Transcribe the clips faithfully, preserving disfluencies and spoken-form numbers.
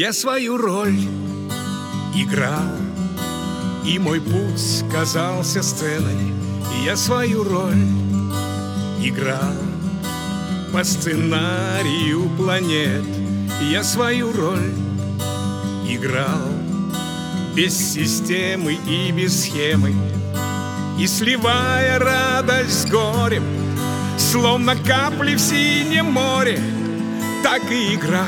Я свою роль играл, и мой путь казался сценой. Я свою роль играл по сценарию планет. Я свою роль играл без системы и без схемы, и сливая радость с горем, словно капли в синем море, так и играл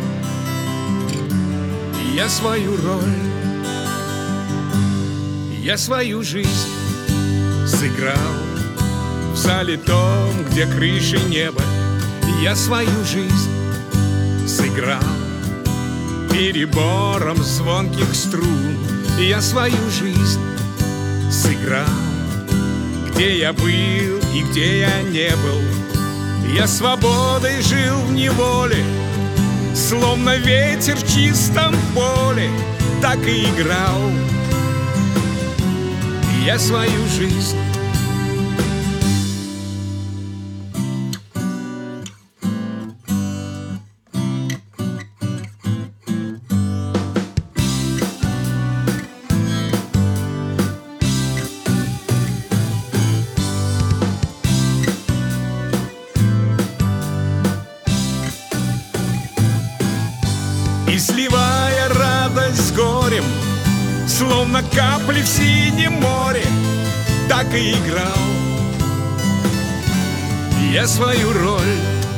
я свою роль. Я свою жизнь сыграл в зале том, где крыши неба. Я свою жизнь сыграл перебором звонких струн. Я свою жизнь сыграл, где я был и где я не был. Я свободой жил в неволе, словно ветер в чистом поле, так и играл я свою жизнь. И сливая радость с горем, словно капли в синем море, так и играл я свою роль.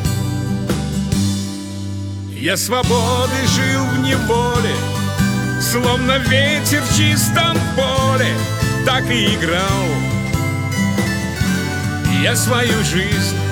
Я свободой жил в неволе, словно ветер в чистом поле, так и играл я свою жизнь.